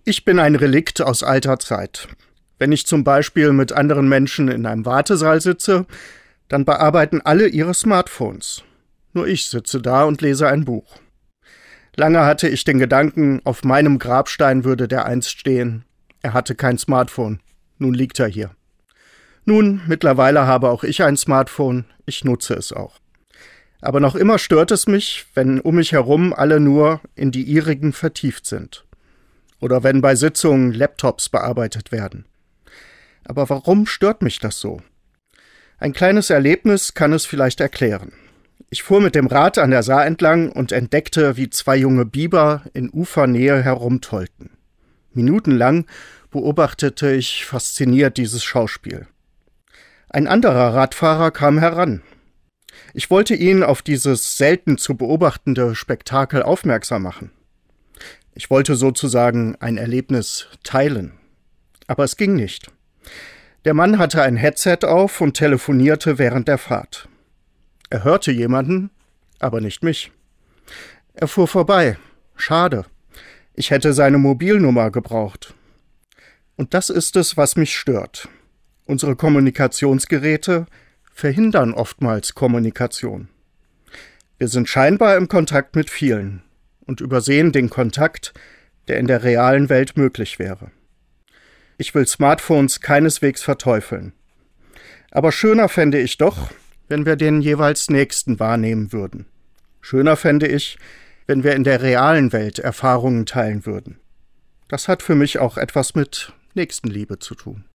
Ich bin ein Relikt aus alter Zeit. Wenn ich zum Beispiel mit anderen Menschen in einem Wartesaal sitze, dann bearbeiten alle ihre Smartphones. Nur ich sitze da und lese ein Buch. Lange hatte ich den Gedanken, auf meinem Grabstein würde der einst stehen. Er hatte kein Smartphone. Nun liegt er hier. Nun, mittlerweile habe auch ich ein Smartphone. Ich nutze es auch. Aber noch immer stört es mich, wenn um mich herum alle nur in die ihrigen vertieft sind. Oder wenn bei Sitzungen Laptops bearbeitet werden. Aber warum stört mich das so? Ein kleines Erlebnis kann es vielleicht erklären. Ich fuhr mit dem Rad an der Saar entlang und entdeckte, wie zwei junge Biber in Ufernähe herumtollten. Minutenlang beobachtete ich fasziniert dieses Schauspiel. Ein anderer Radfahrer kam heran. Ich wollte ihn auf dieses selten zu beobachtende Spektakel aufmerksam machen. Ich wollte sozusagen ein Erlebnis teilen. Aber es ging nicht. Der Mann hatte ein Headset auf und telefonierte während der Fahrt. Er hörte jemanden, aber nicht mich. Er fuhr vorbei. Schade. Ich hätte seine Mobilnummer gebraucht. Und das ist es, was mich stört. Unsere Kommunikationsgeräte verhindern oftmals Kommunikation. Wir sind scheinbar im Kontakt mit vielen und übersehen den Kontakt, der in der realen Welt möglich wäre. Ich will Smartphones keineswegs verteufeln. Aber schöner fände ich doch, wenn wir den jeweils Nächsten wahrnehmen würden. Schöner fände ich, wenn wir in der realen Welt Erfahrungen teilen würden. Das hat für mich auch etwas mit Nächstenliebe zu tun.